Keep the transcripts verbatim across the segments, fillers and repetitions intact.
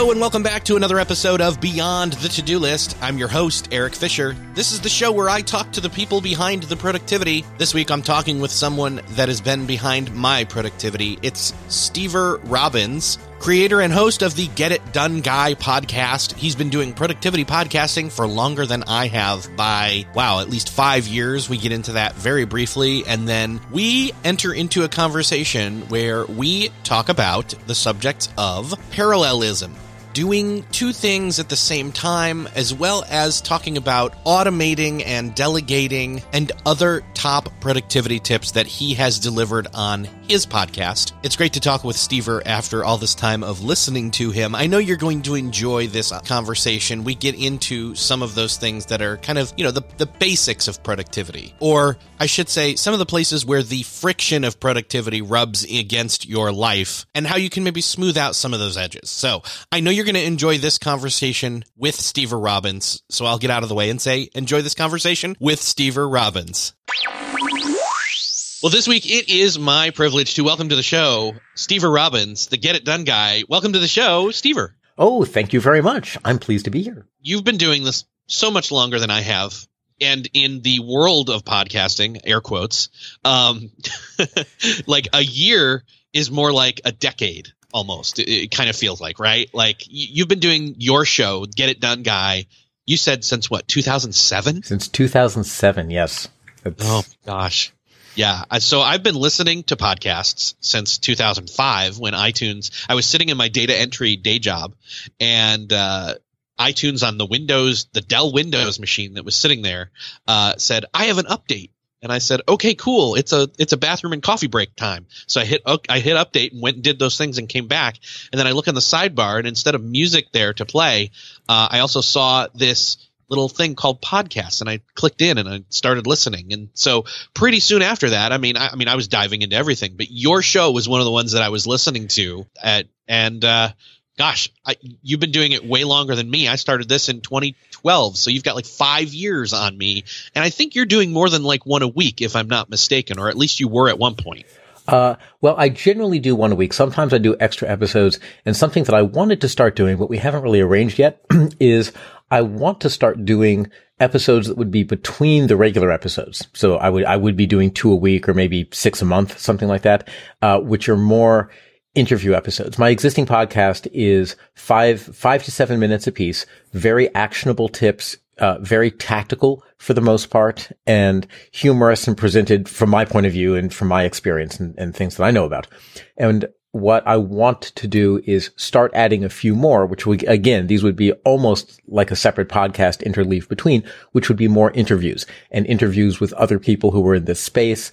Hello and welcome back to another episode of Beyond the To-Do List. I'm your host, Eric Fisher. This is the show where I talk to the people behind the productivity. This week I'm talking with someone that has been behind my productivity. It's Stever Robbins, creator and host of the Get It Done Guy podcast. He's been doing productivity podcasting for longer than I have by, wow, at least five years. We get into that very briefly, and then we enter into a conversation where we talk about the subjects of parallelism, doing two things at the same time, as well as talking about automating and delegating and other top productivity tips that he has delivered on his podcast. It's great to talk with Stever after all this time of listening to him. I know you're going to enjoy this conversation. We get into some of those things that are kind of, you know, the, the basics of productivity, or I should say some of the places where the friction of productivity rubs against your life and how you can maybe smooth out some of those edges. So I know you're going to enjoy this conversation with Stever Robbins. So I'll get out of the way and say, enjoy this conversation with Stever Robbins. Well, this week it is my privilege to welcome to the show Stever Robbins, the Get It Done Guy. Welcome to the show, Stever. Oh, thank you very much. I'm pleased to be here. You've been doing this so much longer than I have. And in the world of podcasting, air quotes, um, like a year is more like a decade. Almost. It, it kind of feels like, right? Like y- you've been doing your show, Get It Done Guy. You said since what, two thousand seven? Since two thousand seven, yes. It's... Oh, gosh. Yeah. So I've been listening to podcasts since two thousand five when iTunes, I was sitting in my data entry day job and uh, iTunes on the Windows, the Dell Windows machine that was sitting there uh, said, I have an update. And I said, okay, cool. It's a it's a bathroom and coffee break time. So I hit I hit update and went and did those things and came back. And then I look on the sidebar, and instead of music there to play, uh, I also saw this little thing called podcasts, and I clicked in and I started listening. And so pretty soon after that, I mean, I, I mean, I was diving into everything, but your show was one of the ones that I was listening to. At and uh, gosh, I, you've been doing it way longer than me. I started this in twenty twelve, so you've got like five years on me, and I think you're doing more than like one a week, if I'm not mistaken, or at least you were at one point. Uh, well, I generally do one a week. Sometimes I do extra episodes, and something that I wanted to start doing, but we haven't really arranged yet, is I want to start doing episodes that would be between the regular episodes. So I would I would be doing two a week, or maybe six a month, something like that, uh, which are more interview episodes. My existing podcast is five, five to seven minutes apiece, very actionable tips, uh, very tactical for the most part, and humorous and presented from my point of view and from my experience and, and things that I know about. And what I want to do is start adding a few more, which would, again, these would be almost like a separate podcast interleaved between, which would be more interviews and interviews with other people who were in this space.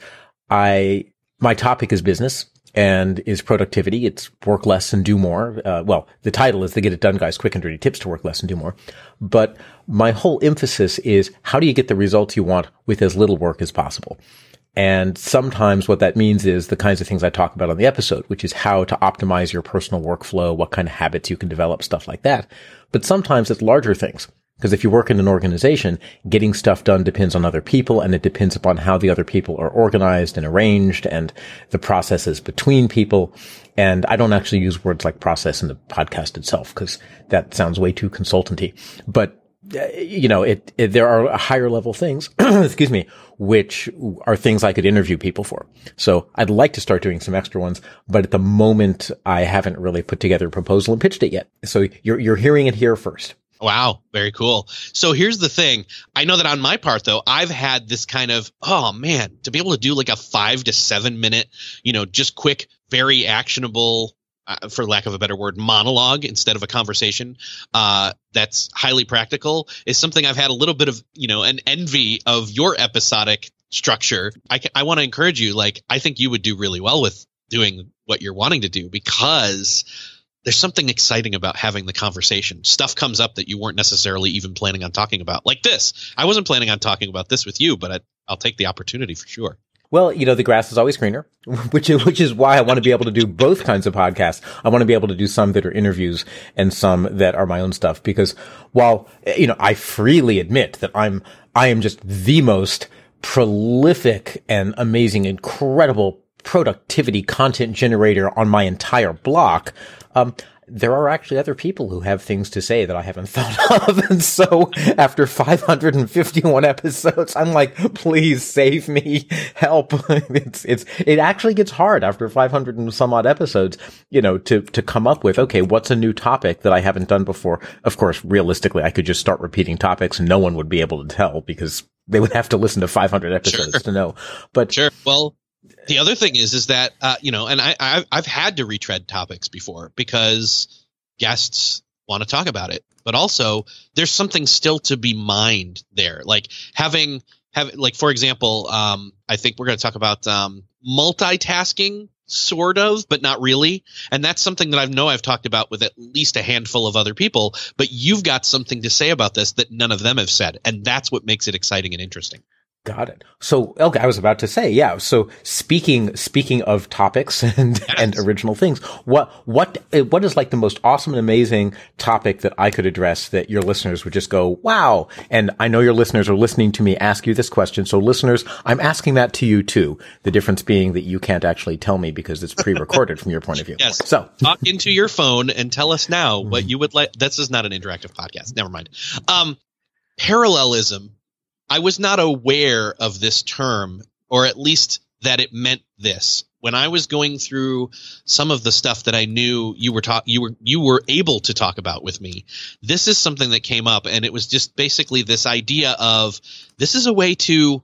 I, my topic is business. And is productivity. It's work less and do more. Uh, well, the title is the Get It Done Guys, Quick and Dirty Tips to Work Less and Do More. But my whole emphasis is how do you get the results you want with as little work as possible? And sometimes what that means is the kinds of things I talk about on the episode, which is how to optimize your personal workflow, what kind of habits you can develop, stuff like that. But sometimes it's larger things. Because if you work in an organization, getting stuff done depends on other people, and it depends upon how the other people are organized and arranged and the processes between people. And I don't actually use words like process in the podcast itself because that sounds way too consultanty. But, uh, you know, it, it there are higher level things, excuse me, which are things I could interview people for. So I'd like to start doing some extra ones, but at the moment I haven't really put together a proposal and pitched it yet. So you're you're hearing it here first. Wow. Very cool. So here's the thing. I know that on my part, though, I've had this kind of, oh, man, to be able to do like a five to seven minute, you know, just quick, very actionable, uh, for lack of a better word, monologue instead of a conversation uh, that's highly practical is something I've had a little bit of, you know, an envy of your episodic structure. I, I want to encourage you. Like, I think you would do really well with doing what you're wanting to do because there's something exciting about having the conversation. Stuff comes up that you weren't necessarily even planning on talking about, like this. I wasn't planning on talking about this with you, but I, I'll take the opportunity for sure. Well, you know, the grass is always greener, which is, which is why I want to be able to do both kinds of podcasts. I want to be able to do some that are interviews and some that are my own stuff, because while, you know, I freely admit that I'm, I am just the most prolific and amazing, incredible productivity content generator on my entire block. Um, there are actually other people who have things to say that I haven't thought of. And so after five hundred fifty-one episodes, I'm like, please save me, help. It's, it's, it actually gets hard after five hundred and some odd episodes, you know, to, to come up with, okay, what's a new topic that I haven't done before? Of course, realistically, I could just start repeating topics and no one would be able to tell because they would have to listen to five hundred episodes sure. to know. But sure. Well, the other thing is, is that, uh, you know, and I, I, I've had to retread topics before because guests want to talk about it, but also there's something still to be mined there. Like having, have, like, for example, um, I think we're going to talk about, um, multitasking sort of, but not really. And that's something that I know I've talked about with at least a handful of other people, but you've got something to say about this that none of them have said. And that's what makes it exciting and interesting. Got it. So, okay, I was about to say, yeah. So, speaking speaking of topics and yes. and original things, what what what is like the most awesome and amazing topic that I could address that your listeners would just go, wow? And I know your listeners are listening to me ask you this question. So, listeners, I'm asking that to you too. The difference being that you can't actually tell me because it's pre-recorded from your point of view. Yes. So, talk into your phone and tell us now what you would like. This is not an interactive podcast. Never mind. Um, parallelism. I was not aware of this term, or at least that it meant this. When I was going through some of the stuff that I knew you were talk, you were you were able to talk about with me, this is something that came up, and it was just basically this idea of this is a way to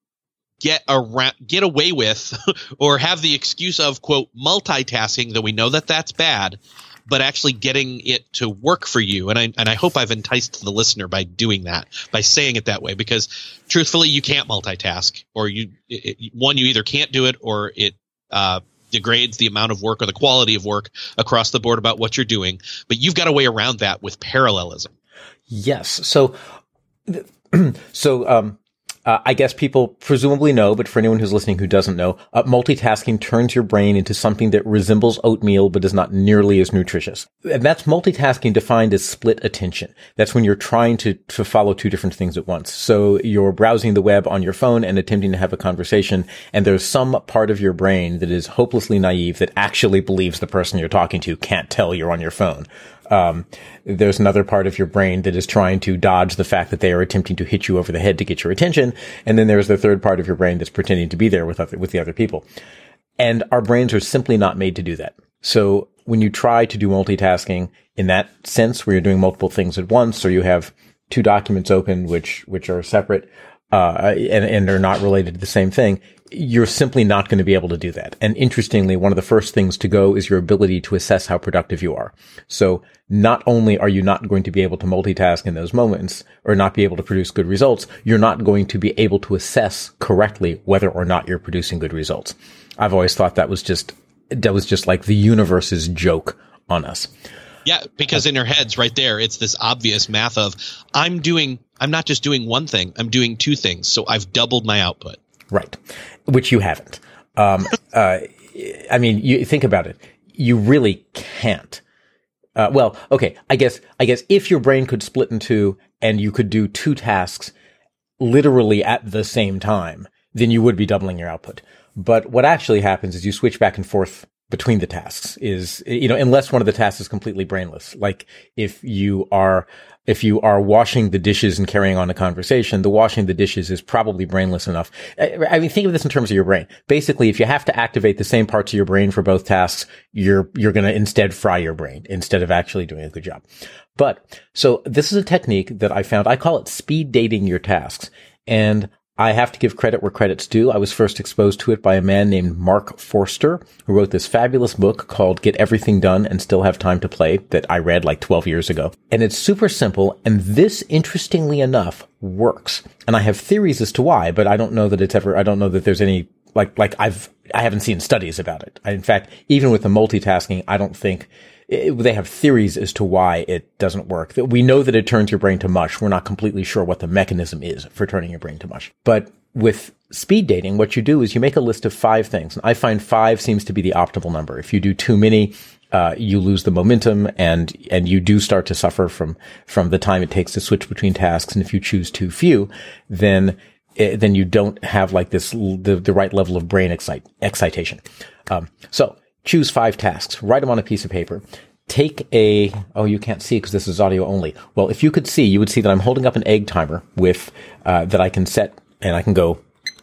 get around, get away with, or have the excuse of quote multitasking. Though we know that that's bad. But actually getting it to work for you. And I and I hope I've enticed the listener by doing that, by saying it that way, because truthfully, you can't multitask, or you it, it, one, you either can't do it, or it uh, degrades the amount of work or the quality of work across the board about what you're doing. But you've got a way around that with parallelism. Yes. So, so um, Uh, I guess people presumably know, but for anyone who's listening who doesn't know, uh, multitasking turns your brain into something that resembles oatmeal but is not nearly as nutritious. And that's multitasking defined as split attention. That's when you're trying to, to follow two different things at once. So you're browsing the web on your phone and attempting to have a conversation, and there's some part of your brain that is hopelessly naive that actually believes the person you're talking to can't tell you're on your phone. Um, there's another part of your brain that is trying to dodge the fact that they are attempting to hit you over the head to get your attention. And then there's the third part of your brain that's pretending to be there with other, with the other people. And our brains are simply not made to do that. So when you try to do multitasking in that sense, where you're doing multiple things at once, or you have two documents open, which, which are separate, uh, and, and are not related to the same thing, you're simply not going to be able to do that. And interestingly, one of the first things to go is your ability to assess how productive you are. So not only are you not going to be able to multitask in those moments or not be able to produce good results, you're not going to be able to assess correctly whether or not you're producing good results. I've always thought that was just, that was just like the universe's joke on us. Yeah, because in your heads right there, it's this obvious math of I'm doing, I'm not just doing one thing, I'm doing two things. So I've doubled my output. Right. Which you haven't. Um, uh, I mean, you think about it. You really can't. Uh, well, okay. I guess, I guess if your brain could split in two and you could do two tasks literally at the same time, then you would be doubling your output. But what actually happens is you switch back and forth between the tasks is, you know, unless one of the tasks is completely brainless. Like if you are, if you are washing the dishes and carrying on a conversation, the washing the dishes is probably brainless enough. I, I mean, think of this in terms of your brain. Basically, if you have to activate the same parts of your brain for both tasks, you're, you're going to instead fry your brain instead of actually doing a good job. But so this is a technique that I found. I call it speed dating your tasks. And I have to give credit where credit's due. I was first exposed to it by a man named Mark Forster, who wrote this fabulous book called Get Everything Done and Still Have Time to Play that I read like twelve years ago. And it's super simple. And this, interestingly enough, works. And I have theories as to why, but I don't know that it's ever, I don't know that there's any, like, like I've, I haven't seen studies about it. I, in fact, even with the multitasking, I don't think It, they have theories as to why it doesn't work. We know that it turns your brain to mush. We're not completely sure what the mechanism is for turning your brain to mush. But with speed dating, what you do is you make a list of five things. And I find five seems to be the optimal number. If you do too many, uh, you lose the momentum and, and you do start to suffer from, from the time it takes to switch between tasks. And if you choose too few, then, it, then you don't have like this, the, the right level of brain excite, excitation. Um, so, choose five tasks, write them on a piece of paper, take a, oh, you can't see because this is audio only. Well, if you could see, you would see that I'm holding up an egg timer with, uh, that I can set, and I can go,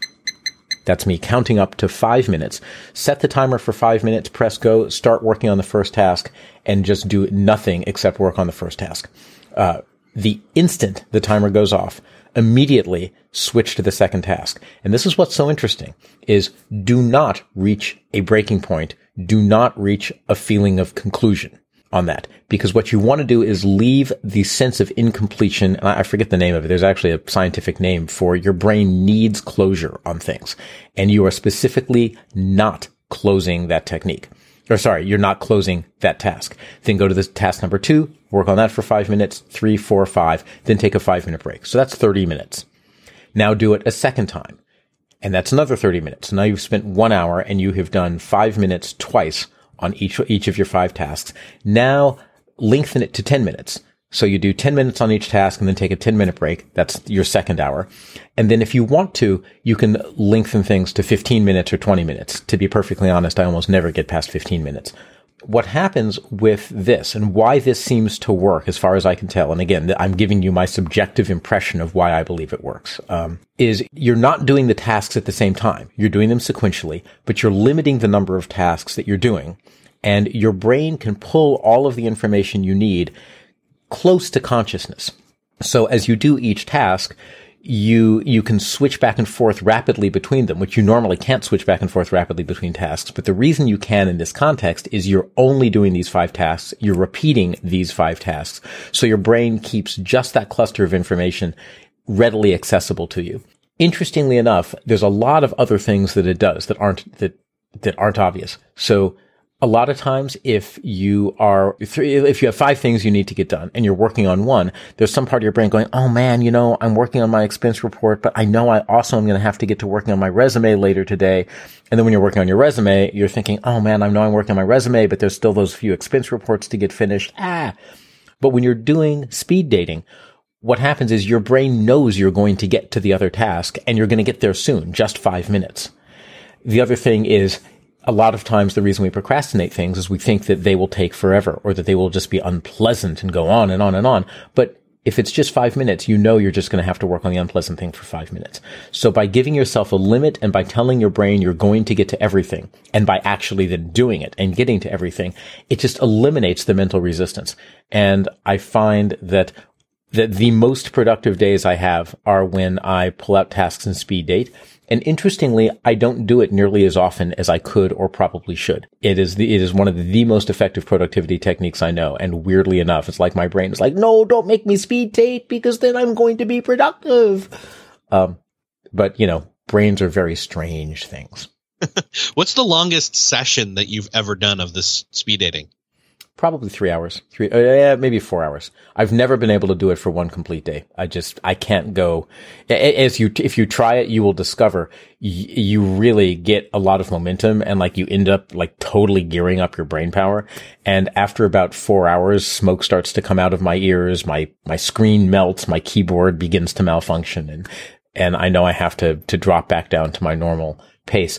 that's me counting up to five minutes. Set the timer for five minutes, press go, start working on the first task, and just do nothing except work on the first task. Uh, the instant the timer goes off, immediately switch to the second task. And this is what's so interesting, is do not reach a breaking point. Do not reach a feeling of conclusion on that. Because what you want to do is leave the sense of incompletion. And I forget the name of it. There's actually a scientific name for your brain needs closure on things. And you are specifically not closing that technique. Or sorry, you're not closing that task. Then go to this task number two, work on that for five minutes, three, four, five, then take a five minute break. So that's thirty minutes. Now do it a second time. And that's another thirty minutes. So now you've spent one hour and you have done five minutes twice on each, each of your five tasks. Now lengthen it to ten minutes. So you do ten minutes on each task and then take a ten minute break. That's your second hour. And then if you want to, you can lengthen things to fifteen minutes or twenty minutes. To be perfectly honest, I almost never get past fifteen minutes. What happens with this and why this seems to work, as far as I can tell, and again, I'm giving you my subjective impression of why I believe it works, um, is you're not doing the tasks at the same time. You're doing them sequentially, but you're limiting the number of tasks that you're doing. And your brain can pull all of the information you need close to consciousness. So as you do each task, you, you can switch back and forth rapidly between them, which you normally can't switch back and forth rapidly between tasks. But the reason you can in this context is you're only doing these five tasks. You're repeating these five tasks. So your brain keeps just that cluster of information readily accessible to you. Interestingly enough, there's a lot of other things that it does that aren't, that, that aren't obvious. So a lot of times, if you are, if you have five things you need to get done and you're working on one, there's some part of your brain going, oh man, you know, I'm working on my expense report, but I know I also am going to have to get to working on my resume later today. And then when you're working on your resume, you're thinking, oh man, I know I'm working on my resume, but there's still those few expense reports to get finished. Ah, but when you're doing speed dating, what happens is your brain knows you're going to get to the other task and you're going to get there soon, just five minutes. The other thing is, a lot of times the reason we procrastinate things is we think that they will take forever or that they will just be unpleasant and go on and on and on. But if it's just five minutes, you know you're just going to have to work on the unpleasant thing for five minutes. So by giving yourself a limit and by telling your brain you're going to get to everything and by actually then doing it and getting to everything, it just eliminates the mental resistance. And I find that that the most productive days I have are when I pull out tasks in speed date. And interestingly, I don't do it nearly as often as I could or probably should. It is the, it is one of the most effective productivity techniques I know. And weirdly enough, it's like my brain is like, no, don't make me speed date because then I'm going to be productive. Um, but you know, brains are very strange things. What's the longest session that you've ever done of this speed dating? Probably three hours, three, uh, yeah, maybe four hours. I've never been able to do it for one complete day. I just, I can't go. As you, if you try it, you will discover y- you really get a lot of momentum and like you end up like totally gearing up your brain power. And after about four hours, smoke starts to come out of my ears. My, my screen melts. My keyboard begins to malfunction. And, and I know I have to, to drop back down to my normal pace.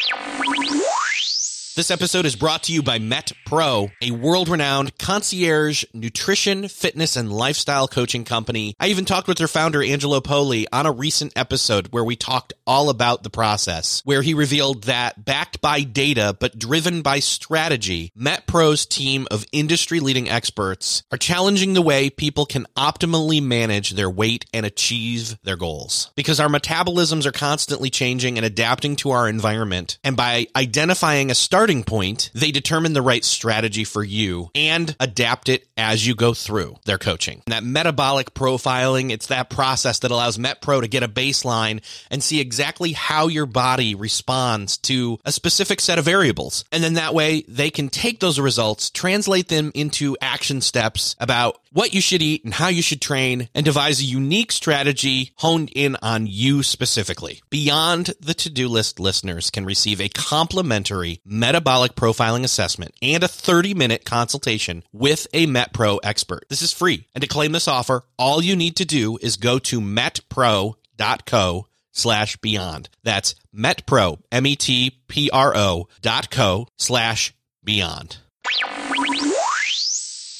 This episode is brought to you by MetPro, a world-renowned concierge nutrition, fitness, and lifestyle coaching company. I even talked with their founder, Angelo Poli, on a recent episode where we talked all about the process, where he revealed that backed by data but driven by strategy, MetPro's team of industry-leading experts are challenging the way people can optimally manage their weight and achieve their goals. Because our metabolisms are constantly changing and adapting to our environment, and by identifying a start starting point, they determine the right strategy for you and adapt it as you go through their coaching. And that metabolic profiling, it's that process that allows MetPro to get a baseline and see exactly how your body responds to a specific set of variables. And then that way they can take those results, translate them into action steps about what you should eat and how you should train, and devise a unique strategy honed in on you specifically. Beyond the To-Do List listeners can receive a complimentary metabolic profiling assessment and a thirty-minute consultation with a MetPro expert. This is free. And to claim this offer, all you need to do is go to metpro.co slash beyond. That's MetPro, M-E-T-P-R-O dot co slash beyond.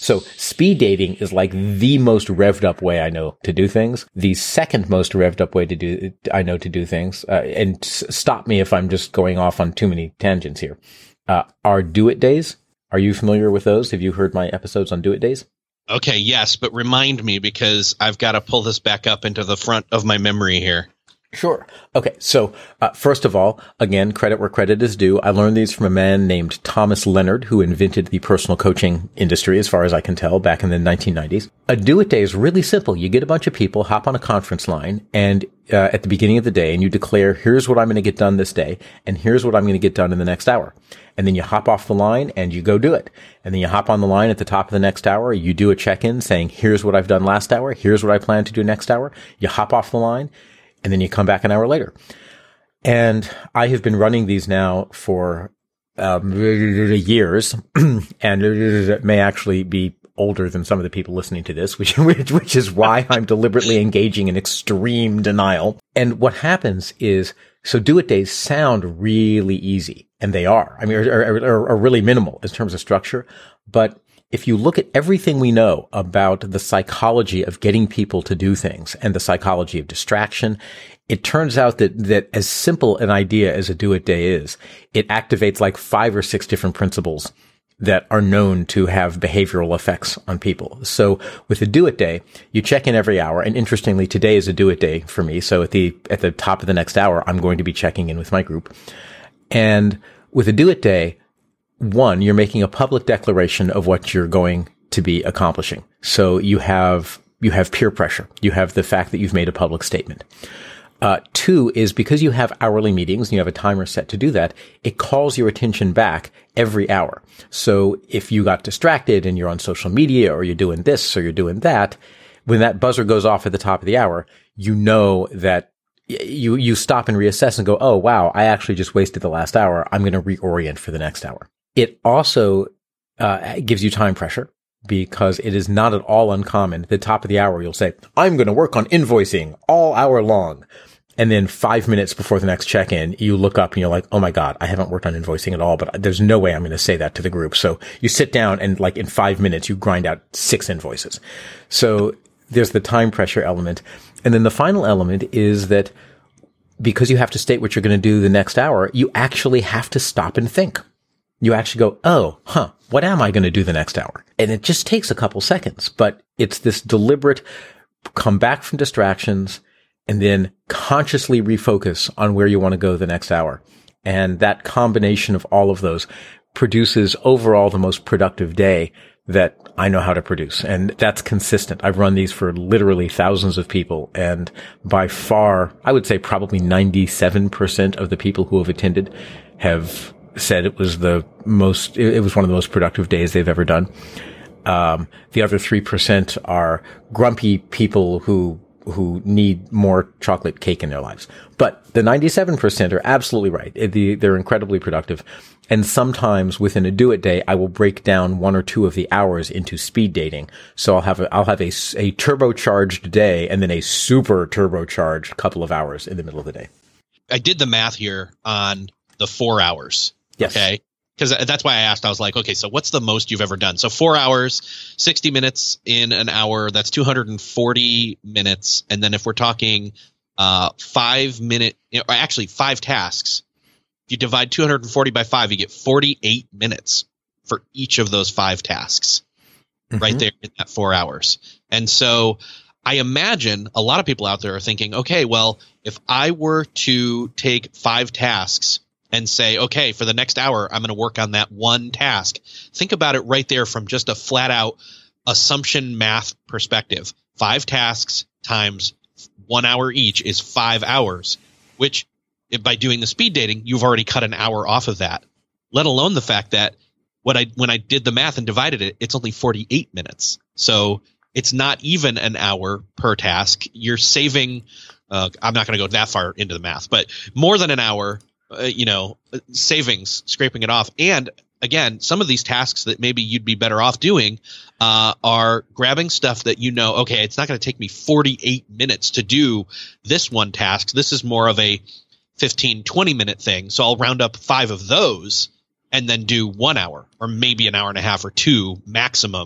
So speed dating is like the most revved up way I know to do things. The second most revved up way to do, I know to do things, uh, and s- stop me if I'm just going off on too many tangents here, uh, are do it days. Are you familiar with those? Have you heard my episodes on do it days? Okay, yes, but remind me because I've got to pull this back up into the front of my memory here. Sure. Okay. So, uh, first of all, again, credit where credit is due. I learned these from a man named Thomas Leonard, who invented the personal coaching industry, as far as I can tell, back in the nineteen nineties. A do-it-day is really simple. You get a bunch of people, hop on a conference line, and uh, at the beginning of the day, and you declare, here's what I'm going to get done this day, and here's what I'm going to get done in the next hour. And then you hop off the line and you go do it. And then you hop on the line at the top of the next hour. You do a check-in saying, here's what I've done last hour. Here's what I plan to do next hour. You hop off the line. And then you come back an hour later. And I have been running these now for um, years, and it may actually be older than some of the people listening to this, which, which which is why I'm deliberately engaging in extreme denial. And what happens is, so do-it days sound really easy, and they are. I mean, are, are, are really minimal in terms of structure, but if you look at everything we know about the psychology of getting people to do things and the psychology of distraction, it turns out that, that as simple an idea as a do-it-day is, it activates like five or six different principles that are known to have behavioral effects on people. So with a do-it-day, you check in every hour. And interestingly, today is a do-it-day for me. So at the, at the top of the next hour, I'm going to be checking in with my group. And with a do-it-day, one, you're making a public declaration of what you're going to be accomplishing. So you have, you have peer pressure. You have the fact that you've made a public statement. Uh, two is because you have hourly meetings and you have a timer set to do that, it calls your attention back every hour. So if you got distracted and you're on social media or you're doing this or you're doing that, when that buzzer goes off at the top of the hour, you know that you, you stop and reassess and go, oh, wow, I actually just wasted the last hour. I'm going to reorient for the next hour. It also uh, gives you time pressure because it is not at all uncommon. At the top of the hour, you'll say, I'm going to work on invoicing all hour long. And then five minutes before the next check-in, you look up and you're like, oh my God, I haven't worked on invoicing at all, but there's no way I'm going to say that to the group. So you sit down and like in five minutes, you grind out six invoices. So there's the time pressure element. And then the final element is that because you have to state what you're going to do the next hour, you actually have to stop and think. You actually go, oh, huh, what am I going to do the next hour? And it just takes a couple seconds, but it's this deliberate come back from distractions and then consciously refocus on where you want to go the next hour. And that combination of all of those produces overall the most productive day that I know how to produce. And that's consistent. I've run these for literally thousands of people. And by far, I would say probably ninety-seven percent of the people who have attended have said it was the most, it was one of the most productive days they've ever done. Um, the other three percent are grumpy people who, who need more chocolate cake in their lives. But the ninety-seven percent are absolutely right. They're incredibly productive. And sometimes within a do-it day, I will break down one or two of the hours into speed dating. So I'll have a, I'll have a, a turbocharged day and then a super turbocharged couple of hours in the middle of the day. I did the math here on the four hours. Yes. Okay. Because that's why I asked. I was like, okay, so what's the most you've ever done? So four hours, sixty minutes in an hour, that's two hundred forty minutes. And then if we're talking uh, five minute, you know, actually five tasks, if you divide two hundred forty by five, you get forty-eight minutes for each of those five tasks mm-hmm. right there in that four hours. And so I imagine a lot of people out there are thinking, okay, well, if I were to take five tasks and say, okay, for the next hour, I'm going to work on that one task. Think about it right there from just a flat out assumption math perspective. Five tasks times one hour each is five hours, which if by doing the speed dating, you've already cut an hour off of that, let alone the fact that what I when I did the math and divided it, it's only forty-eight minutes. So it's not even an hour per task. You're saving, uh, I'm not going to go that far into the math, but more than an hour Uh, you know, savings, scraping it off. And again, some of these tasks that maybe you'd be better off doing uh, are grabbing stuff that you know, okay, it's not going to take me forty-eight minutes to do this one task. This is more of a fifteen, twenty minute thing. So I'll round up five of those and then do one hour or maybe an hour and a half or two maximum.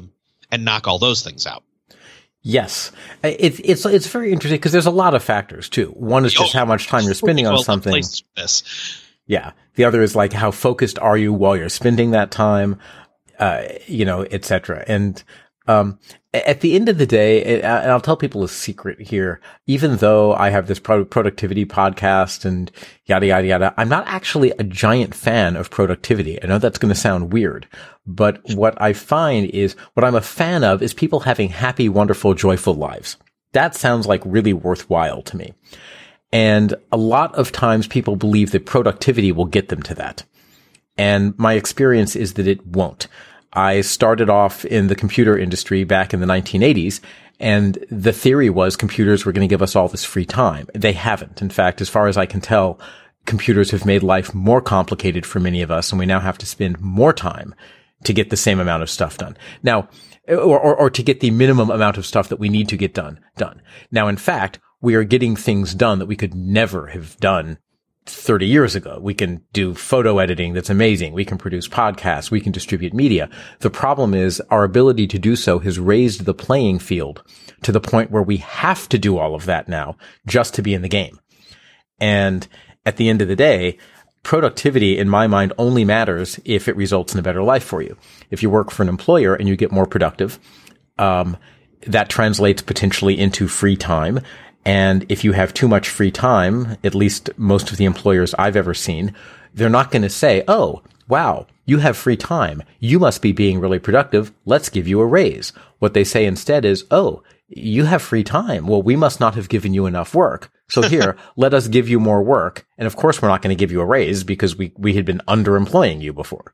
and knock all those things out. Yes. It's, it's, it's very interesting because there's a lot of factors too. One is just oh, how much time you're spending on something. This. Yeah. The other is like how focused are you while you're spending that time, uh, you know, et cetera. And, um, at the end of the day, and I'll tell people a secret here, even though I have this productivity podcast and yada, yada, yada, I'm not actually a giant fan of productivity. I know that's going to sound weird, but what I find is what I'm a fan of is people having happy, wonderful, joyful lives. That sounds like really worthwhile to me. And a lot of times people believe that productivity will get them to that. And my experience is that it won't. I started off in the computer industry back in the nineteen eighties, and the theory was computers were going to give us all this free time. They haven't. In fact, as far as I can tell, computers have made life more complicated for many of us, and we now have to spend more time to get the same amount of stuff done. Now, or, or, or to get the minimum amount of stuff that we need to get done, done. Now, in fact, we are getting things done that we could never have done thirty years ago. We can do photo editing that's amazing. We can produce podcasts. We can distribute media. The problem is our ability to do so has raised the playing field to the point where we have to do all of that now just to be in the game. And at the end of the day, productivity in my mind only matters if it results in a better life for you. If you work for an employer and you get more productive, um, that translates potentially into free time. And if you have too much free time, at least most of the employers I've ever seen, they're not going to say, oh, wow, you have free time. You must be being really productive. Let's give you a raise. What they say instead is, oh, you have free time. Well, we must not have given you enough work. So here, let us give you more work. And of course, we're not going to give you a raise because we, we had been underemploying you before.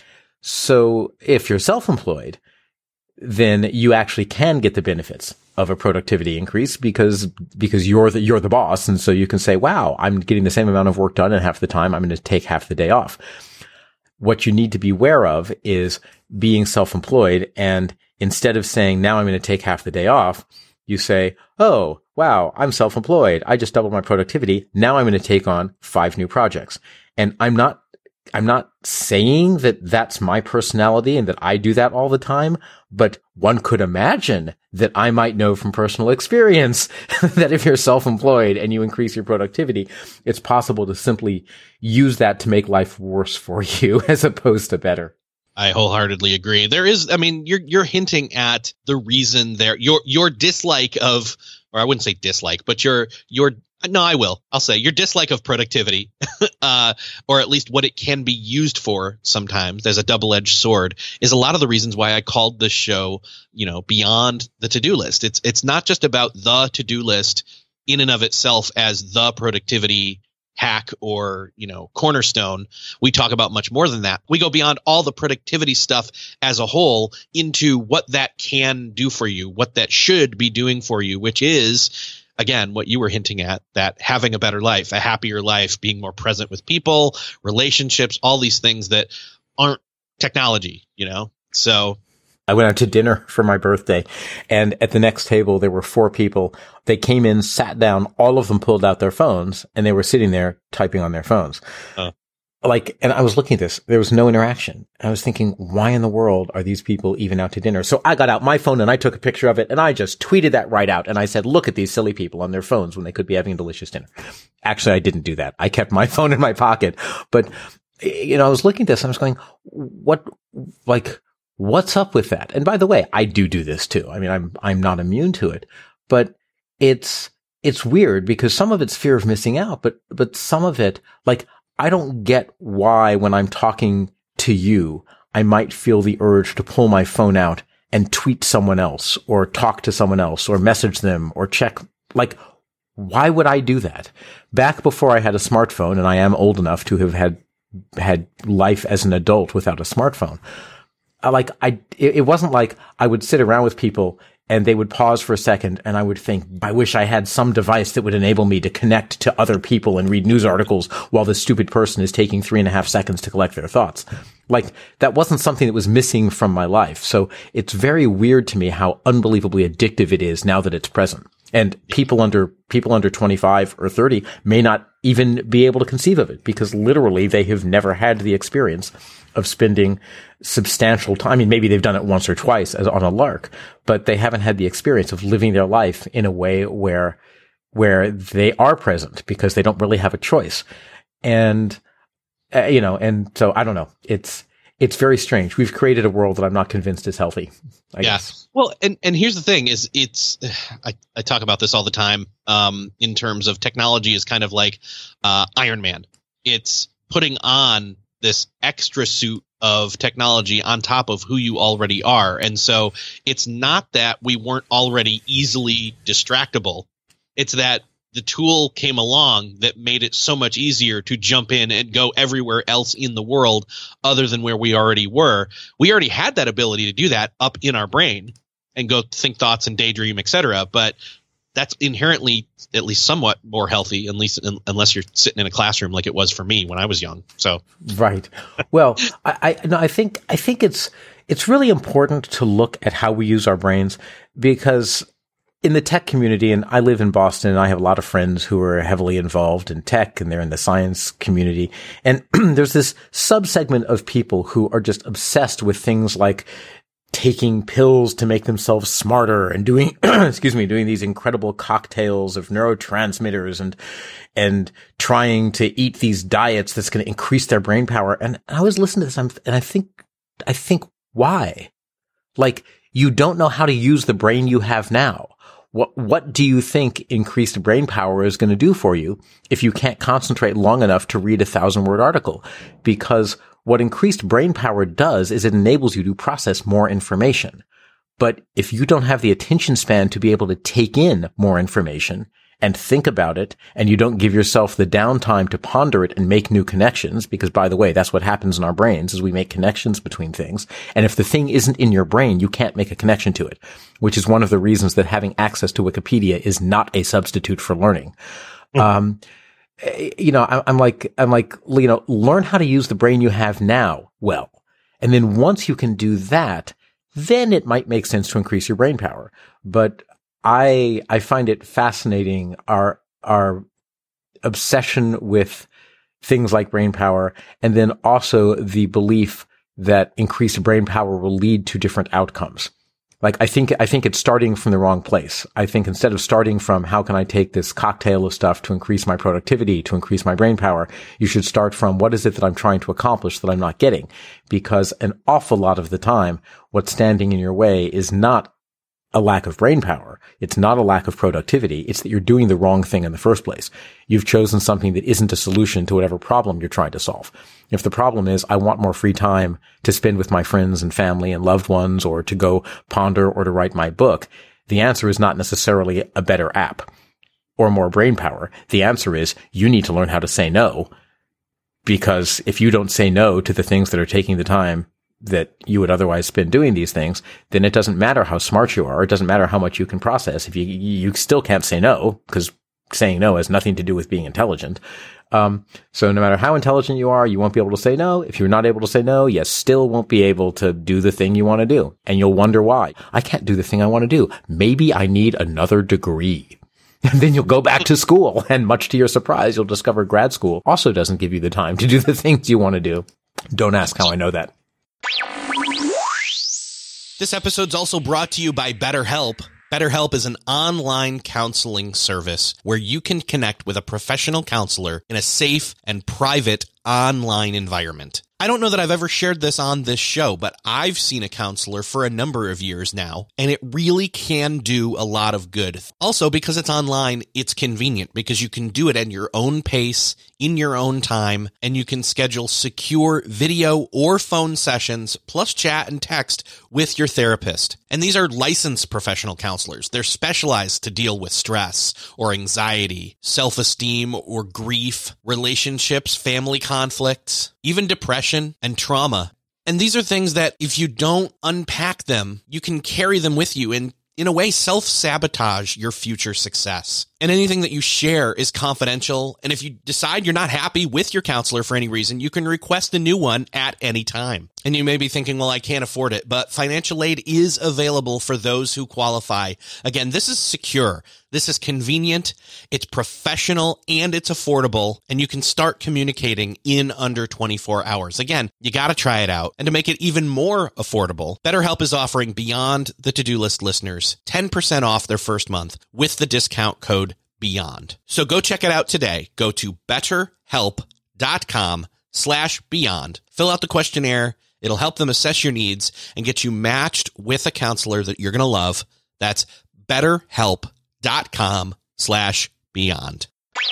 So if you're self-employed, then you actually can get the benefits of a productivity increase because, because you're the, you're the boss. And so you can say, wow, I'm getting the same amount of work done in half the time. I'm going to take half the day off. What you need to be aware of is being self-employed. And instead of saying, now I'm going to take half the day off, you say, oh, wow, I'm self-employed. I just doubled my productivity. Now I'm going to take on five new projects. And I'm not I'm not saying that that's my personality and that I do that all the time, but one could imagine that I might know from personal experience that if you're self-employed and you increase your productivity, it's possible to simply use that to make life worse for you as opposed to better. I wholeheartedly agree. There is, I mean, you're you're hinting at the reason there, your your dislike of, or I wouldn't say dislike, but your your no, I will. I'll say your dislike of productivity, uh, or at least what it can be used for sometimes as a double-edged sword, is a lot of the reasons why I called this show, you know, Beyond the To-Do List. It's it's not just about the to-do list in and of itself as the productivity hack or, you know, cornerstone. We talk about much more than that. We go beyond all the productivity stuff as a whole into what that can do for you, what that should be doing for you, which is, again, what you were hinting at, that having a better life, a happier life, being more present with people, relationships, all these things that aren't technology, you know? So I went out to dinner for my birthday, and at the next table, there were four people. They came in, sat down, all of them pulled out their phones, and they were sitting there typing on their phones. Uh. Like, and I was looking at this. There was no interaction. I was thinking, why in the world are these people even out to dinner? So I got out my phone and I took a picture of it and I just tweeted that right out. And I said, look at these silly people on their phones when they could be having a delicious dinner. Actually, I didn't do that. I kept my phone in my pocket. But, you know, I was looking at this and I was going, what, like, what's up with that? And by the way, I do do this too. I mean, I'm, I'm not immune to it, but it's, it's weird because some of it's fear of missing out, but, but some of it, like, I don't get why when I'm talking to you, I might feel the urge to pull my phone out and tweet someone else or talk to someone else or message them or check. Like, why would I do that? Back before I had a smartphone, and I am old enough to have had, had life as an adult without a smartphone. I, like, I, it, it wasn't like I would sit around with people and they would pause for a second and I would think, I wish I had some device that would enable me to connect to other people and read news articles while this stupid person is taking three and a half seconds to collect their thoughts. Like, that wasn't something that was missing from my life. So it's very weird to me how unbelievably addictive it is now that it's present. And people under, people under twenty-five or thirty may not even be able to conceive of it because literally they have never had the experience of spending substantial time. I mean, maybe they've done it once or twice as on a lark, but they haven't had the experience of living their life in a way where, where they are present because they don't really have a choice. And, uh, you know, and so I don't know. It's, It's very strange. We've created a world that I'm not convinced is healthy, I yeah. guess. Well, and, and here's the thing is it's, I, I talk about this all the time, um, in terms of technology is kind of like, uh, Iron Man. It's putting on this extra suit of technology on top of who you already are. And so it's not that we weren't already easily distractible. It's that the tool came along that made it so much easier to jump in and go everywhere else in the world other than where we already were. We already had that ability to do that up in our brain and go think thoughts and daydream, et cetera. But that's inherently at least somewhat more healthy, at least in, unless you're sitting in a classroom like it was for me when I was young. So, right. Well, I, I, no, I think, I think it's, it's really important to look at how we use our brains because in the tech community, and I live in Boston, and I have a lot of friends who are heavily involved in tech, and they're in the science community. And there's this subsegment of people who are just obsessed with things like taking pills to make themselves smarter and doing, excuse me, doing these incredible cocktails of neurotransmitters and, and trying to eat these diets that's going to increase their brain power. And I always listen to this, and I think, I think, why? Like, you don't know how to use the brain you have now. What, what do you think increased brain power is going to do for you if you can't concentrate long enough to read a thousand word article? Because what increased brain power does is it enables you to process more information. But if you don't have the attention span to be able to take in more information and think about it, and you don't give yourself the downtime to ponder it and make new connections, because by the way, that's what happens in our brains is we make connections between things. And if the thing isn't in your brain, you can't make a connection to it, which is one of the reasons that having access to Wikipedia is not a substitute for learning. Mm-hmm. Um, you know, I, I'm like, I'm like, you know, learn how to use the brain you have now well. And then once you can do that, then it might make sense to increase your brain power. But I, I find it fascinating, our, our obsession with things like brain power, and then also the belief that increased brain power will lead to different outcomes. Like, I think, I think it's starting from the wrong place. I think instead of starting from how can I take this cocktail of stuff to increase my productivity, to increase my brain power, you should start from what is it that I'm trying to accomplish that I'm not getting? Because an awful lot of the time, what's standing in your way is not a lack of brain power. It's not a lack of productivity. It's that you're doing the wrong thing in the first place. You've chosen something that isn't a solution to whatever problem you're trying to solve. If the problem is, I want more free time to spend with my friends and family and loved ones, or to go ponder or to write my book, the answer is not necessarily a better app or more brain power. The answer is you need to learn how to say no, because if you don't say no to the things that are taking the time that you would otherwise spend doing these things, then it doesn't matter how smart you are. It doesn't matter how much you can process. If you, you still can't say no, because saying no has nothing to do with being intelligent. Um, so no matter how intelligent you are, you won't be able to say no. If you're not able to say no, you still won't be able to do the thing you want to do. And you'll wonder why. I can't do the thing I want to do. Maybe I need another degree. And then you'll go back to school. And much to your surprise, you'll discover grad school also doesn't give you the time to do the things you want to do. Don't ask how I know that. This episode's also brought to you by BetterHelp. BetterHelp is an online counseling service where you can connect with a professional counselor in a safe and private online environment. I don't know that I've ever shared this on this show, but I've seen a counselor for a number of years now, and it really can do a lot of good. Also, because it's online, it's convenient because you can do it at your own pace, in your own time, and you can schedule secure video or phone sessions, plus chat and text with your therapist. And these are licensed professional counselors. They're specialized to deal with stress or anxiety, self-esteem or grief, relationships, family conflicts, even depression and trauma. And these are things that if you don't unpack them, you can carry them with you and, in a way, self-sabotage your future success. And anything that you share is confidential. And if you decide you're not happy with your counselor for any reason, you can request a new one at any time. And you may be thinking, well, I can't afford it, but financial aid is available for those who qualify. Again, this is secure. This is convenient, it's professional, and it's affordable, and you can start communicating in under twenty-four hours. Again, you got to try it out. And to make it even more affordable, BetterHelp is offering Beyond the To-Do List listeners ten percent off their first month with the discount code BEYOND. So go check it out today. Go to betterhelp.com slash beyond. Fill out the questionnaire. It'll help them assess your needs and get you matched with a counselor that you're going to love. That's betterhelp.com slash beyond.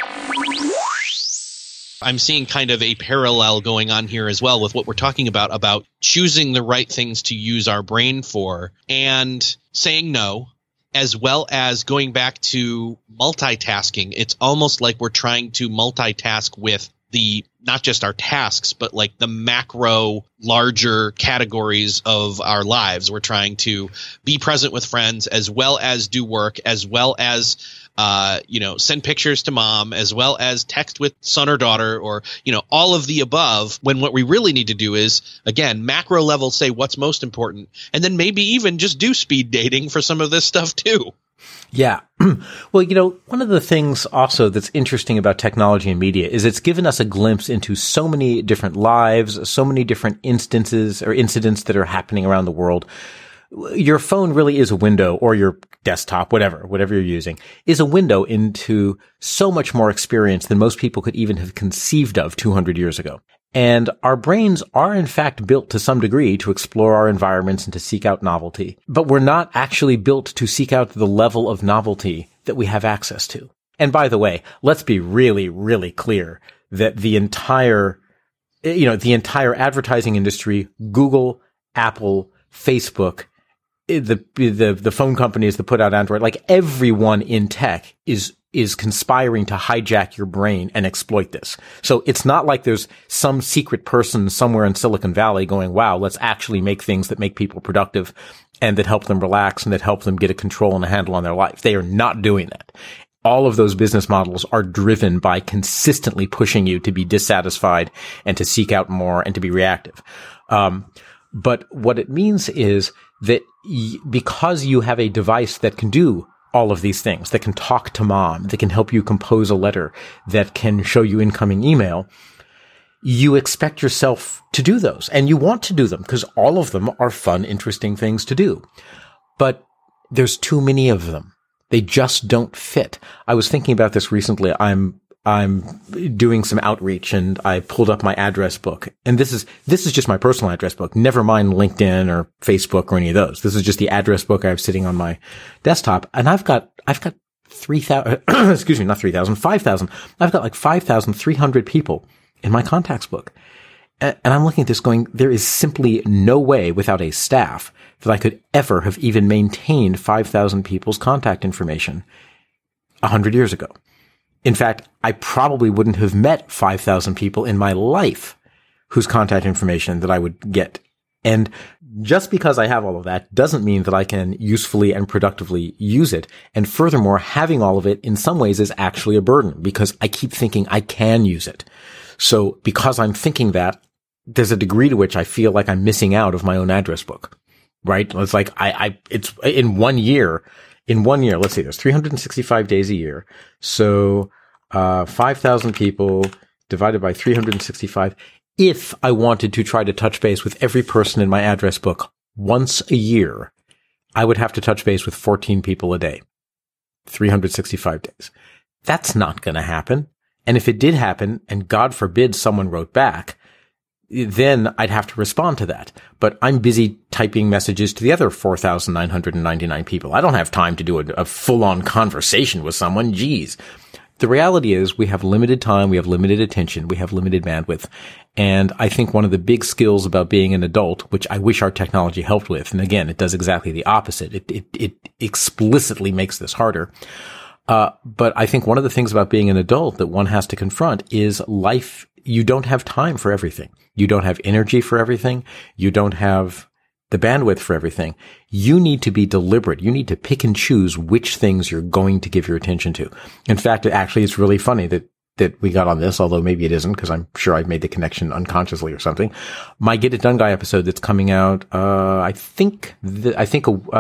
I'm seeing kind of a parallel going on here as well with what we're talking about, about choosing the right things to use our brain for and saying no, as well as going back to multitasking. It's almost like we're trying to multitask with the not just our tasks, but like the macro, larger categories of our lives. We're trying to be present with friends as well as do work, as well as, uh, you know, send pictures to mom, as well as text with son or daughter, or, you know, all of the above, when what we really need to do is, again, macro level, say what's most important, and then maybe even just do speed dating for some of this stuff too. Yeah. Well, you know, one of the things also that's interesting about technology and media is it's given us a glimpse into so many different lives, so many different instances or incidents that are happening around the world. Your phone really is a window, or your desktop, whatever, whatever you're using, is a window into so much more experience than most people could even have conceived of two hundred years ago. And our brains are, in fact, built to some degree to explore our environments and to seek out novelty. But we're not actually built to seek out the level of novelty that we have access to. And by the way, let's be really, really clear that the entire, you know, the entire advertising industry, Google, Apple, Facebook, the, the, the phone companies that put out Android, like everyone in tech is is conspiring to hijack your brain and exploit this. So it's not like there's some secret person somewhere in Silicon Valley going, wow, let's actually make things that make people productive and that help them relax and that help them get a control and a handle on their life. They are not doing that. All of those business models are driven by consistently pushing you to be dissatisfied and to seek out more and to be reactive. Um, but what it means is that y- because you have a device that can do all of these things, that can talk to mom, that can help you compose a letter, that can show you incoming email, you expect yourself to do those. And you want to do them because all of them are fun, interesting things to do. But there's too many of them. They just don't fit. I was thinking about this recently. I'm I'm doing some outreach and I pulled up my address book. And this is, this is just my personal address book. Never mind LinkedIn or Facebook or any of those. This is just the address book I have sitting on my desktop. And I've got, I've got three thousand, excuse me, not three thousand, five thousand. I've got like five thousand three hundred people in my contacts book. And I'm looking at this going, there is simply no way without a staff that I could ever have even maintained five thousand people's contact information a hundred years ago. In fact, I probably wouldn't have met five thousand people in my life whose contact information that I would get. And just because I have all of that doesn't mean that I can usefully and productively use it. And furthermore, having all of it in some ways is actually a burden because I keep thinking I can use it. So because I'm thinking that, there's a degree to which I feel like I'm missing out of my own address book, right? It's like I, I, it's in one year, in one year, let's see, there's three hundred sixty-five days a year. So, uh, five thousand people divided by three hundred sixty-five. If I wanted to try to touch base with every person in my address book once a year, I would have to touch base with fourteen people a day, three hundred sixty-five days. That's not going to happen. And if it did happen, and God forbid someone wrote back, then I'd have to respond to that. But I'm busy typing messages to the other four thousand nine hundred ninety-nine people. I don't have time to do a, a full-on conversation with someone. Geez. The reality is we have limited time, we have limited attention, we have limited bandwidth. And I think one of the big skills about being an adult, which I wish our technology helped with, and again, it does exactly the opposite. It, it, it explicitly makes this harder. Uh, but I think one of the things about being an adult that one has to confront is life. You don't have time for everything. You don't have energy for everything. You don't have the bandwidth for everything. You need to be deliberate. You need to pick and choose which things you're going to give your attention to. In fact, it actually, it's really funny that, that we got on this, although maybe it isn't because I'm sure I've made the connection unconsciously or something. My Get It Done Guy episode that's coming out, uh, I think, the, I think, uh,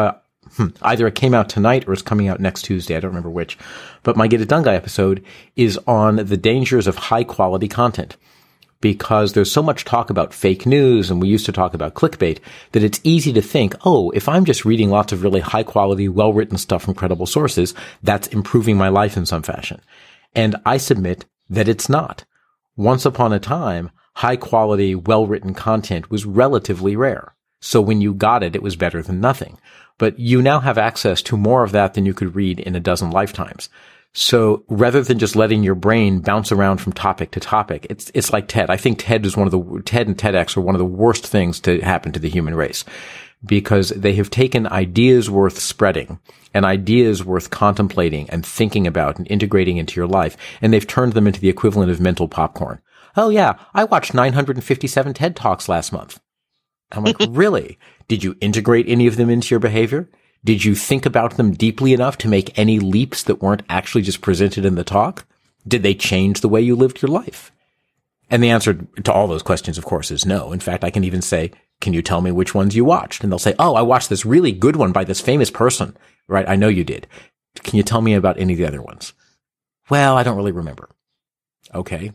hmm, either it came out tonight or it's coming out next Tuesday. I don't remember which. But my Get It Done Guy episode is on the dangers of high quality content. Because there's so much talk about fake news, and we used to talk about clickbait, that it's easy to think, oh, if I'm just reading lots of really high quality, well-written stuff from credible sources, that's improving my life in some fashion. And I submit that it's not. Once upon a time, high quality, well-written content was relatively rare. So when you got it, it was better than nothing. But you now have access to more of that than you could read in a dozen lifetimes. So rather than just letting your brain bounce around from topic to topic, it's it's like TED. I think TED is one of the TED and TEDx are one of the worst things to happen to the human race, because they have taken ideas worth spreading and ideas worth contemplating and thinking about and integrating into your life, and they've turned them into the equivalent of mental popcorn. Oh yeah, I watched nine hundred fifty-seven TED Talks last month. I'm like, really? Did you integrate any of them into your behavior? Did you think about them deeply enough to make any leaps that weren't actually just presented in the talk? Did they change the way you lived your life? And the answer to all those questions, of course, is no. In fact, I can even say, can you tell me which ones you watched? And they'll say, oh, I watched this really good one by this famous person. Right? I know you did. Can you tell me about any of the other ones? Well, I don't really remember. Okay.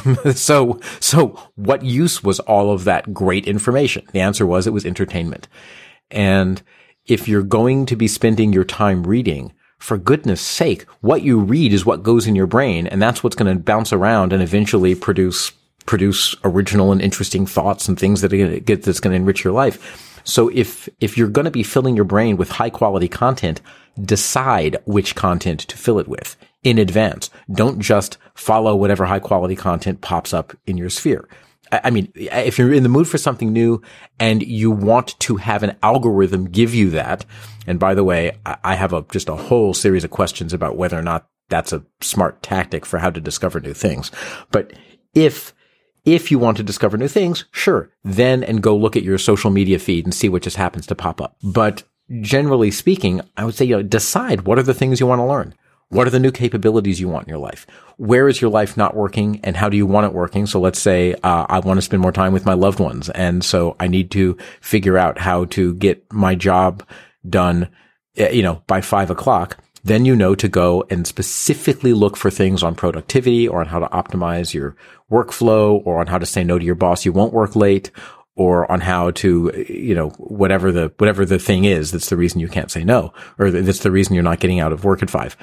so, so what use was all of that great information? The answer was it was entertainment. And if you're going to be spending your time reading, for goodness sake, what you read is what goes in your brain, and that's what's going to bounce around and eventually produce produce original and interesting thoughts and things that are going to get that's going to enrich your life. So if if you're going to be filling your brain with high quality content, decide which content to fill it with in advance. Don't just follow whatever high quality content pops up in your sphere. I mean, if you're in the mood for something new and you want to have an algorithm give you that, and by the way, I have a, just a whole series of questions about whether or not that's a smart tactic for how to discover new things. But if, if you want to discover new things, sure, then and go look at your social media feed and see what just happens to pop up. But generally speaking, I would say, you know, decide what are the things you want to learn. What are the new capabilities you want in your life? Where is your life not working, and how do you want it working? So let's say uh, I want to spend more time with my loved ones, and so I need to figure out how to get my job done, you know, by five o'clock. Then you know to go and specifically look for things on productivity, or on how to optimize your workflow, or on how to say no to your boss you won't work late, or on how to, you know, whatever the whatever the thing is that's the reason you can't say no, or that's the reason you're not getting out of work at five.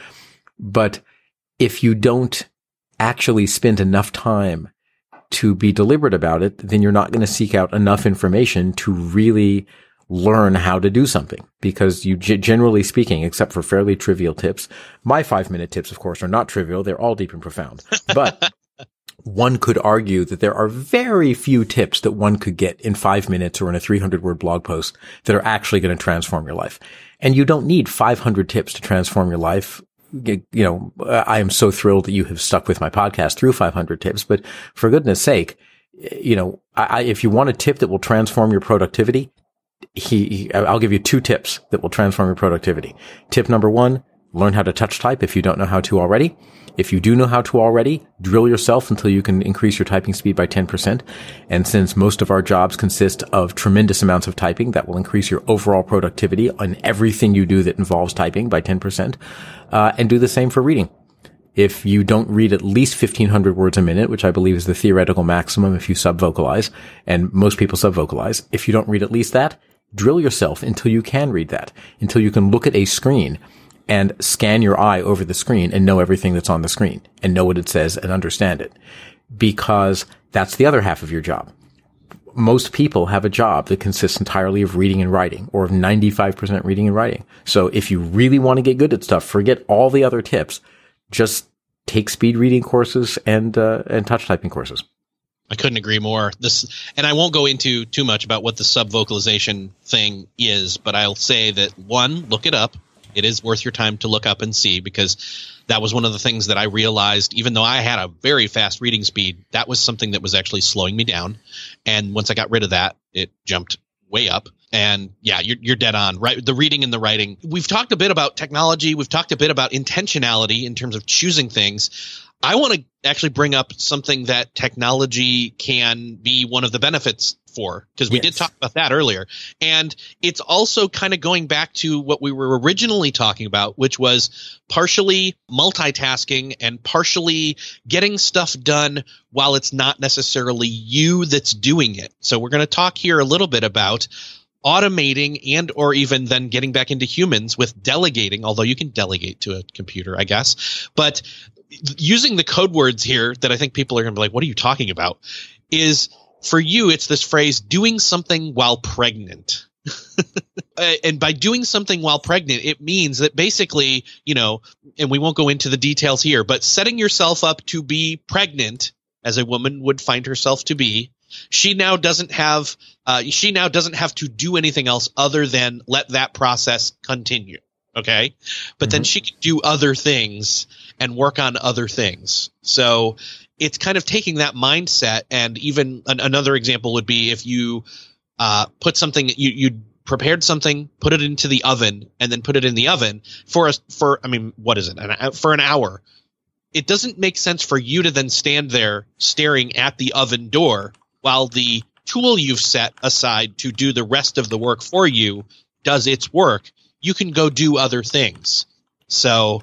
But if you don't actually spend enough time to be deliberate about it, then you're not going to seek out enough information to really learn how to do something. Because you, generally speaking, except for fairly trivial tips, my five minute tips, of course, are not trivial. They're all deep and profound. But one could argue that there are very few tips that one could get in five minutes or in a three hundred word blog post that are actually going to transform your life. And you don't need five hundred tips to transform your life. You know, I am so thrilled that you have stuck with my podcast through five hundred tips, but for goodness sake, you know, I, if you want a tip that will transform your productivity, he, he, I'll give you two tips that will transform your productivity. Tip number one, learn how to touch type if you don't know how to already. If you do know how to already, drill yourself until you can increase your typing speed by ten percent. And since most of our jobs consist of tremendous amounts of typing, that will increase your overall productivity on everything you do that involves typing by ten percent. Uh, and do the same for reading. If you don't read at least fifteen hundred words a minute, which I believe is the theoretical maximum if you sub-vocalize, and most people sub-vocalize, if you don't read at least that, drill yourself until you can read that, until you can look at a screen and scan your eye over the screen and know everything that's on the screen and know what it says and understand it. Because that's the other half of your job. Most people have a job that consists entirely of reading and writing, or of ninety-five percent reading and writing. So if you really want to get good at stuff, forget all the other tips. Just take speed reading courses and, uh, and touch typing courses. I couldn't agree more. This, and I won't go into too much about what the sub-vocalization thing is, but I'll say that one, look it up. It is worth your time to look up and see, because that was one of the things that I realized, even though I had a very fast reading speed, that was something that was actually slowing me down. And once I got rid of that, it jumped way up. And yeah, you're, you're dead on, right? The reading and the writing. We've talked a bit about technology. We've talked a bit about intentionality in terms of choosing things. I want to actually bring up something that technology can be one of the benefits for, because we Yes. did talk about that earlier. And it's also kind of going back to what we were originally talking about, which was partially multitasking and partially getting stuff done while it's not necessarily you that's doing it. So we're going to talk here a little bit about automating and or even then getting back into humans with delegating, although you can delegate to a computer, I guess. But using the code words here that I think people are going to be like, what are you talking about? Is for you, it's this phrase, doing something while pregnant. And by doing something while pregnant, it means that basically, you know, and we won't go into the details here, but setting yourself up to be pregnant, as a woman would find herself to be, she now doesn't have uh, she now doesn't have to do anything else other than let that process continue. Okay. But mm-hmm. then she can do other things and work on other things. So it's kind of taking that mindset. And even an, another example would be if you uh, put something, you, you prepared something, put it into the oven, and then put it in the oven for a, for, I mean, what is it? An, for an hour. It doesn't make sense for you to then stand there staring at the oven door while the tool you've set aside to do the rest of the work for you does its work. You can go do other things. So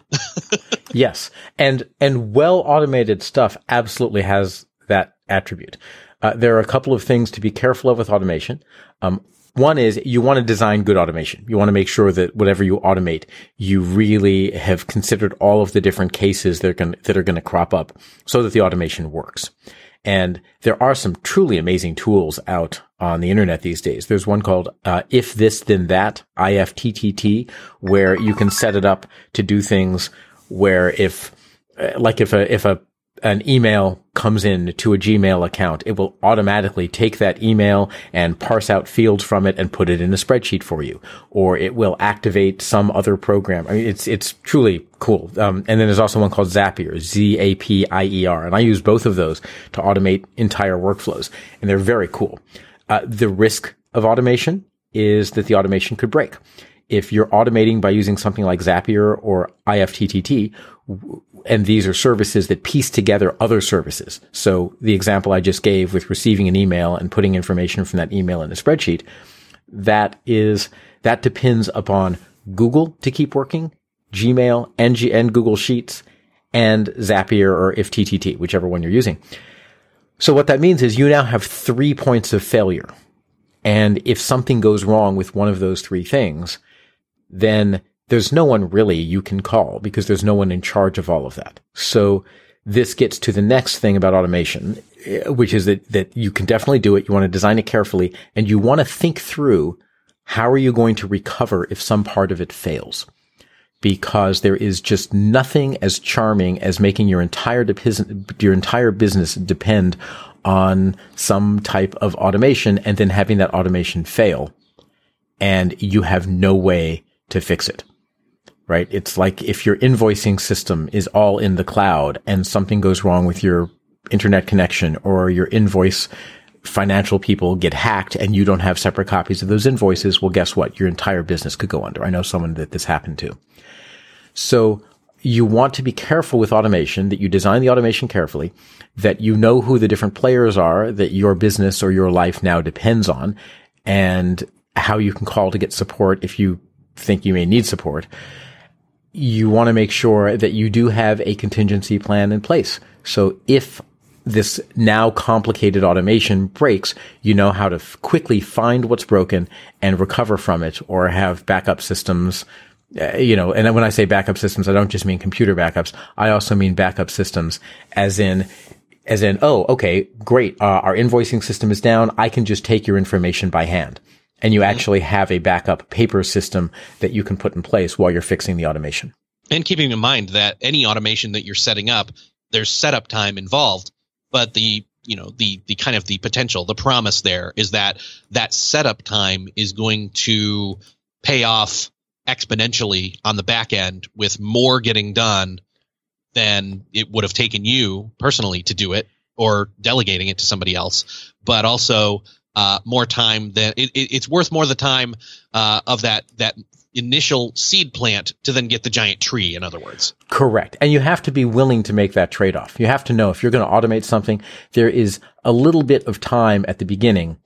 yes. And, and well automated stuff absolutely has that attribute. Uh, there are a couple of things to be careful of with automation. Um, one is you want to design good automation. You want to make sure that whatever you automate, you really have considered all of the different cases that are going that are going to crop up so that the automation works. And there are some truly amazing tools out on the internet these days. There's one called uh, If This Then That, I F T T T, where you can set it up to do things where if, uh, like if a, if a, an email comes in to a Gmail account, it will automatically take that email and parse out fields from it and put it in a spreadsheet for you. Or it will activate some other program. I mean, it's, it's truly cool. Um, and then there's also one called Zapier, Z A P I E R. And I use both of those to automate entire workflows. And they're very cool. Uh, the risk of automation is that the automation could break. If you're automating by using something like Zapier or I F T T T, and these are services that piece together other services. So the example I just gave with receiving an email and putting information from that email in a spreadsheet, that is, that depends upon Google to keep working, Gmail and, G- and Google Sheets, and Zapier or I F T T T, whichever one you're using. So what that means is you now have three points of failure. And if something goes wrong with one of those three things, then there's no one really you can call because there's no one in charge of all of that. So this gets to the next thing about automation, which is that, that you can definitely do it. You want to design it carefully and you want to think through how are you going to recover if some part of it fails? Because there is just nothing as charming as making your entire de- your entire business depend on some type of automation and then having that automation fail and you have no way to fix it, right? It's like if your invoicing system is all in the cloud and something goes wrong with your internet connection or your invoice financial people get hacked and you don't have separate copies of those invoices. Well, guess what? Your entire business could go under. I know someone that this happened to. So you want to be careful with automation, that you design the automation carefully, that you know who the different players are that your business or your life now depends on, and how you can call to get support if you think you may need support. You want to make sure that you do have a contingency plan in place. So if this now complicated automation breaks, you know how to f- quickly find what's broken and recover from it, or have backup systems. Uh, you know, and when I say backup systems, I don't just mean computer backups. I also mean backup systems as in, as in, oh, okay, great. Uh, our invoicing system is down. I can just take your information by hand. And you actually have a backup paper system that you can put in place while you're fixing the automation. And keeping in mind that any automation that you're setting up, there's setup time involved, but the, you know, the, the kind of the potential, the promise there is that that setup time is going to pay off exponentially on the back end with more getting done than it would have taken you personally to do it or delegating it to somebody else, but also uh, more time than it, it, it's worth more the time uh, of that that initial seed plant to then get the giant tree, in other words. Correct. And you have to be willing to make that trade-off. You have to know if you're going to automate something, there is a little bit of time at the beginning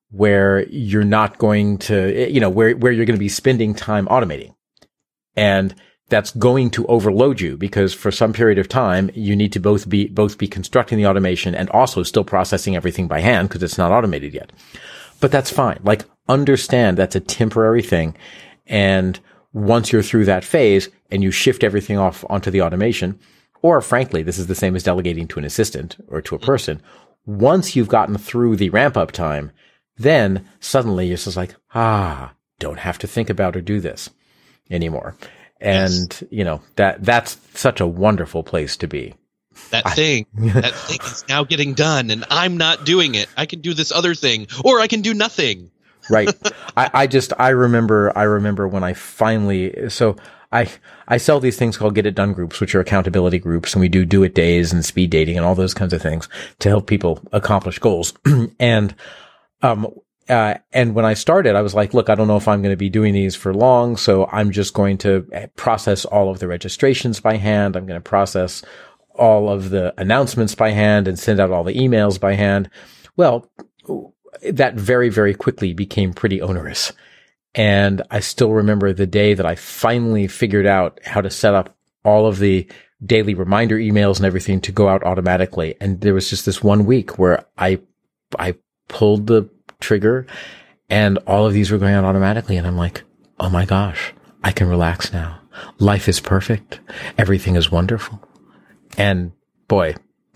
where you're not going to, you know, where, where you're going to be spending time automating. And that's going to overload you because for some period of time, you need to both be, both be constructing the automation and also still processing everything by hand because it's not automated yet. But that's fine. Like, understand that's a temporary thing. And once you're through that phase and you shift everything off onto the automation, or frankly, this is the same as delegating to an assistant or to a person. Once you've gotten through the ramp up time, then suddenly you're just like, ah, don't have to think about or do this anymore. And, yes. you know, that, that's such a wonderful place to be. That thing, that thing is now getting done and I'm not doing it. I can do this other thing or I can do nothing. Right. I, I just, I remember, I remember when I finally, so I, I sell these things called Get It Done groups, which are accountability groups, and we do do it days and speed dating and all those kinds of things to help people accomplish goals. and, um, uh, and when I started, I was like, look, I don't know if I'm going to be doing these for long. So I'm just going to process all of the registrations by hand. I'm going to process all of the announcements by hand and send out all the emails by hand. Well, that very, very quickly became pretty onerous. And I still remember the day that I finally figured out how to set up all of the daily reminder emails and everything to go out automatically. And there was just this one week where I, I pulled the trigger and all of these were going out automatically. And I'm like, oh my gosh, I can relax now. Life is perfect. Everything is wonderful. And boy,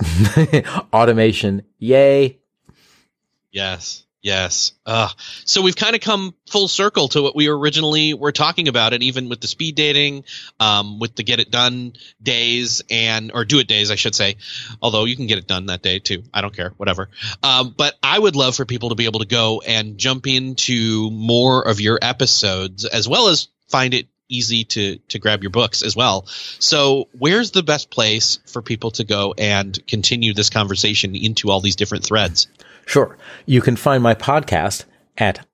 automation, yay. Yes. Yes. Uh, so we've kind of come full circle to what we originally were talking about. And even with the speed dating, um, with the Get It Done days and, or do it days, I should say, although you can get it done that day too. I don't care, whatever. Um, but I would love for people to be able to go and jump into more of your episodes as well as find it easy to, to grab your books as well. So where's the best place for people to go and continue this conversation into all these different threads? Sure. You can find my podcast at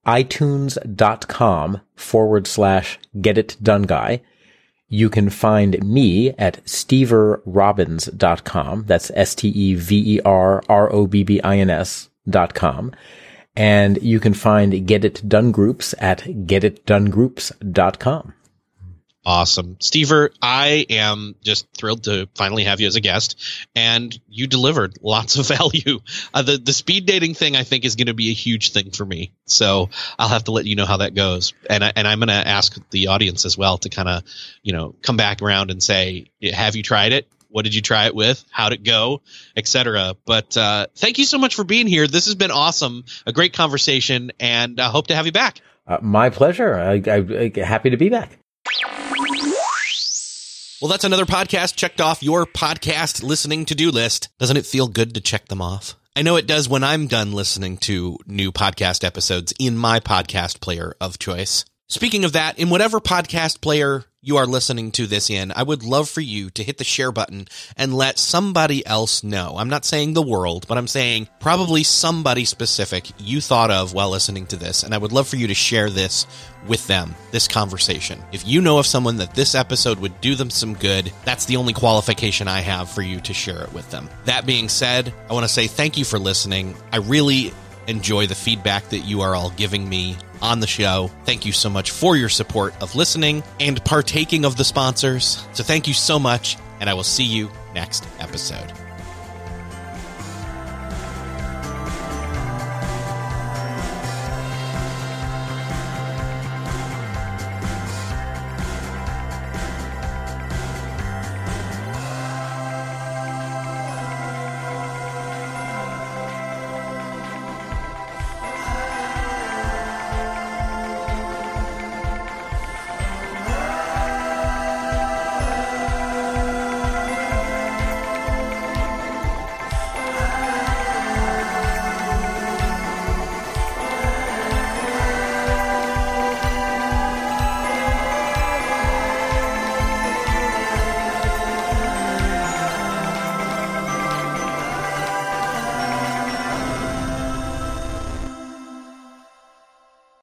itunes.com forward slash get it done guy. You can find me at stever robbins dot com. That's S T E V E R R O B B I N S dot com. And you can find Get It Done Groups at get it done groups dot com. Awesome. Stever, I am just thrilled to finally have you as a guest, and you delivered lots of value. Uh, the, the speed dating thing, I think, is going to be a huge thing for me. So I'll have to let you know how that goes. And, I, and I'm going to ask the audience as well to kind of, you know, come back around and say, have you tried it? What did you try it with? How'd it go? Et cetera. But uh, thank you so much for being here. This has been awesome. A great conversation, and I hope to have you back. Uh, my pleasure. I, I, I, happy to be back. Well, that's another podcast checked off your podcast listening to-do list. Doesn't it feel good to check them off? I know it does when I'm done listening to new podcast episodes in my podcast player of choice. Speaking of that, in whatever podcast player you are listening to this in, I would love for you to hit the share button and let somebody else know. I'm not saying the world, but I'm saying probably somebody specific you thought of while listening to this. And I would love for you to share this with them, this conversation. If you know of someone that this episode would do them some good, that's the only qualification I have for you to share it with them. That being said, I want to say thank you for listening. I really enjoy the feedback that you are all giving me on the show. Thank you so much for your support of listening and partaking of the sponsors. So thank you so much, and I will see you next episode.